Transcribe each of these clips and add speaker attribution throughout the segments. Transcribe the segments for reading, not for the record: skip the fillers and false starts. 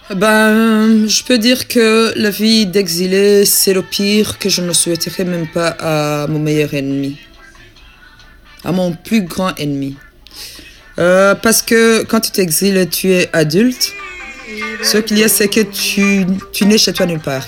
Speaker 1: Je peux dire que la vie d'exilé, c'est le pire que je ne souhaiterais même pas à mon meilleur ennemi, à mon plus grand ennemi. Parce que quand tu t'exiles, tu es adulte. Ce qu'il y a, c'est que tu n'es chez toi nulle part.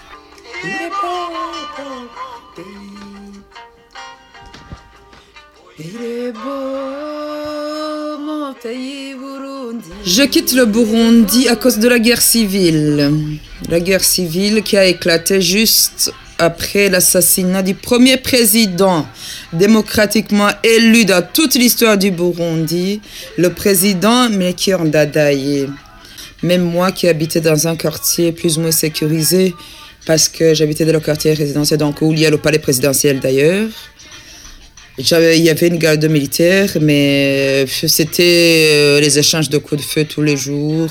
Speaker 1: Je quitte le Burundi à cause de la guerre civile. La guerre civile qui a éclaté juste après l'assassinat du premier président démocratiquement élu dans toute l'histoire du Burundi, le président Melchior Ndadaye. Même moi qui habitais dans un quartier plus ou moins sécurisé, parce que j'habitais dans le quartier résidentiel, donc où il y a le palais présidentiel d'ailleurs. Il y avait une garde militaire, mais c'était les échanges de coups de feu tous les jours,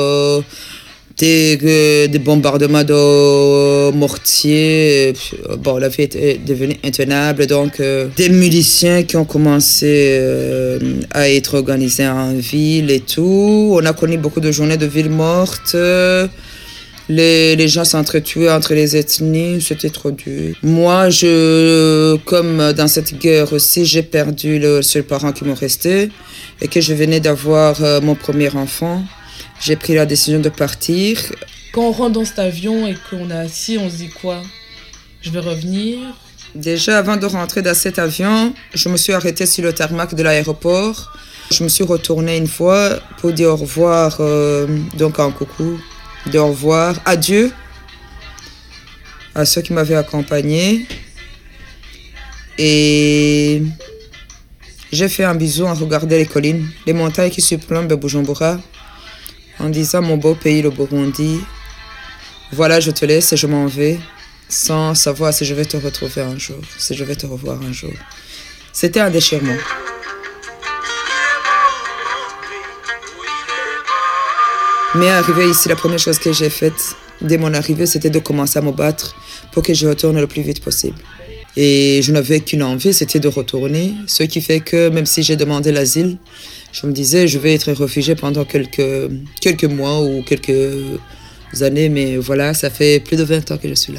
Speaker 1: des bombardements de mortiers. Bon, la vie était devenue intenable, donc des miliciens qui ont commencé à être organisés en ville et tout. On a connu beaucoup de journées de villes mortes. Les gens s'entretuaient entre les ethnies, c'était trop dur. Moi, comme dans cette guerre aussi, j'ai perdu le seul parent qui me restait et que je venais d'avoir mon premier enfant. J'ai pris la décision de partir.
Speaker 2: Quand on rentre dans cet avion et qu'on est assis, on se dit quoi? Je vais revenir.
Speaker 1: Déjà, avant de rentrer dans cet avion, je me suis arrêtée sur le tarmac de l'aéroport. Je me suis retournée une fois pour dire au revoir, donc en coucou. De au revoir, adieu à ceux qui m'avaient accompagné. Et j'ai fait un bisou en regardant les collines, les montagnes qui surplombent Bujumbura, en disant mon beau pays, le Burundi, voilà, je te laisse et je m'en vais, sans savoir si je vais te retrouver un jour, si je vais te revoir un jour. C'était un déchirement. Mais arrivé ici, la première chose que j'ai faite dès mon arrivée, c'était de commencer à me battre pour que je retourne le plus vite possible. Et je n'avais qu'une envie, c'était de retourner. Ce qui fait que même si j'ai demandé l'asile, je me disais je vais être réfugiée pendant quelques mois ou quelques années. Mais voilà, ça fait plus de 20 ans que je suis là.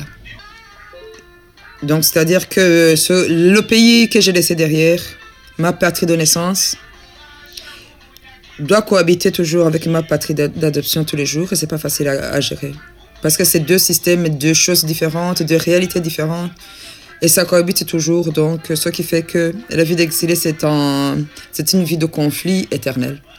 Speaker 1: Donc c'est-à-dire que le pays que j'ai laissé derrière, ma patrie de naissance, doit cohabiter toujours avec ma patrie d'adoption tous les jours et c'est pas facile à gérer. Parce que c'est deux systèmes, deux choses différentes, deux réalités différentes et ça cohabite toujours. Donc ce qui fait que la vie d'exilé, c'est une vie de conflit éternel.